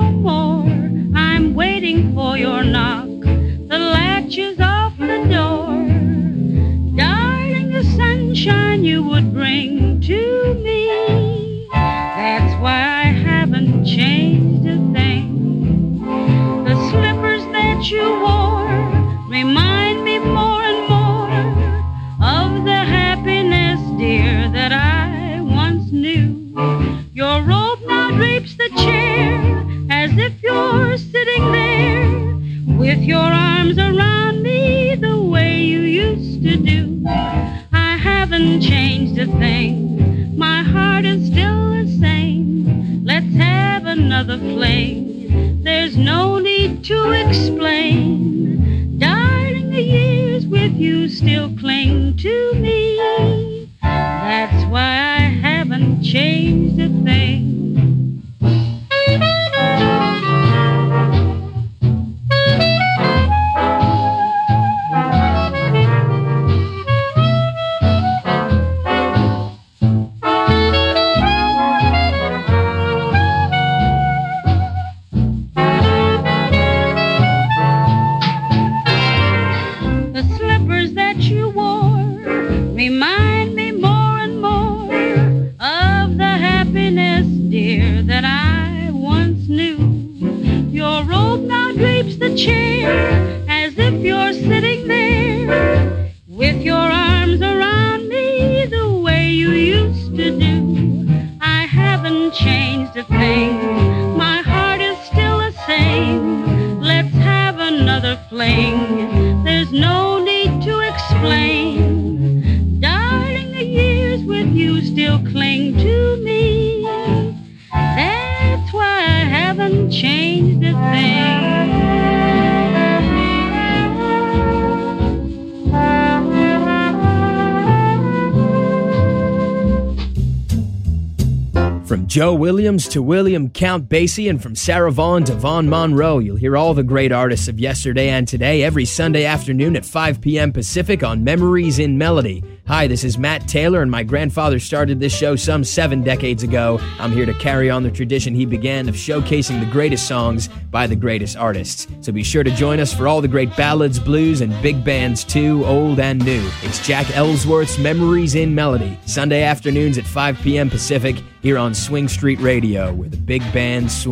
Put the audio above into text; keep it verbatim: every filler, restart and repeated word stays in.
no more. I'm waiting for your knock. The latch is off the door. Darling, the sunshine you would bring to me. That's why I haven't changed a thing. The slippers that you wore remind me more and more of the happiness, dear, that I once knew. Your robe now drapes the chair as if you're sitting there with your arms around me the way you used to do. I haven't changed a thing. My heart is still the same. Let's have another fling. There's no need to explain. Darling, the years with you still cling to me. That's why I haven't changed a thing. Remind me more and more of the happiness, dear, that I once knew. Your robe now drapes the chair as if you're sitting there with your arms around me the way you used to do. I haven't changed a thing. My heart is still the same. Let's have another fling. There's no need to explain. You still cling to me. That's why I haven't changed a thing. From Joe Williams to William Count Basie, and from Sarah Vaughan to Vaughn Monroe, you'll hear all the great artists of yesterday and today every Sunday afternoon at five p.m. Pacific on Memories in Melody. Hi, this is Matt Taylor, and my grandfather started this show some seven decades ago. I'm here to carry on the tradition he began of showcasing the greatest songs by the greatest artists. So be sure to join us for all the great ballads, blues, and big bands too, old and new. It's Jack Ellsworth's Memories in Melody, Sunday afternoons at five p.m. Pacific, here on Swing Street Radio, where the big band swing.